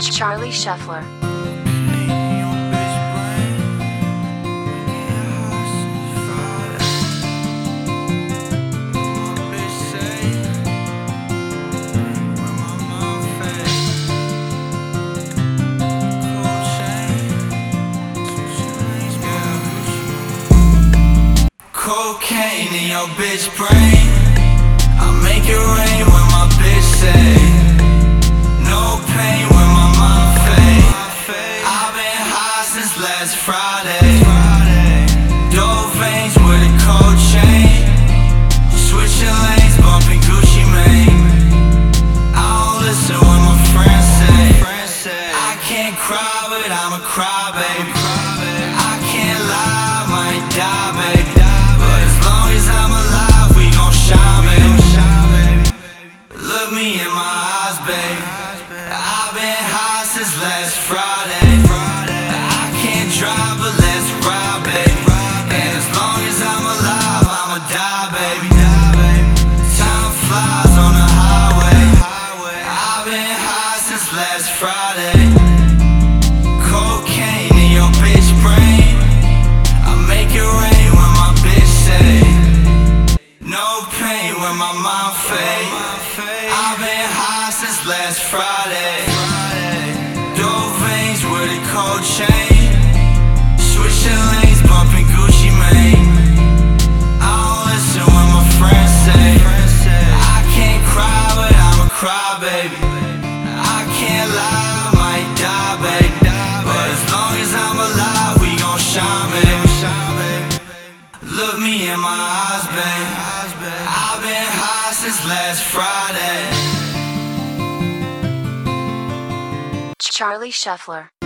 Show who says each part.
Speaker 1: Charlie Shuffler.
Speaker 2: Cocaine in your bitch brain. I make it rain when my bitch say no pain when my mom fade. I've been high since last Friday. Dope veins with a cold chain. Switching lanes, bumping Gucci Mane. I don't listen when my friends say I can't cry, but I'm a crybaby. I can't lie, might die, baby. Look me in my eyes, babe. I've been high since last Friday. I can't drive, but let's ride, baby. And as long as I'm alive, I'ma die, baby. Time flies on the highway. I've been high since last Friday. Cocaine in your bitch brain. I make it rain when my bitch say no pain when my mom fade. I've been high since last Friday. Dope veins with a cold chain. Switching lanes, bumping Gucci Mane. I don't listen when my friends say I can't cry, but I'm a crybaby. I can't lie, might die, baby. But as long as I'm alive, we gon' shine, baby. Look me in my eyes, babe. I've been high since last Friday.
Speaker 1: Charlie Shuffler.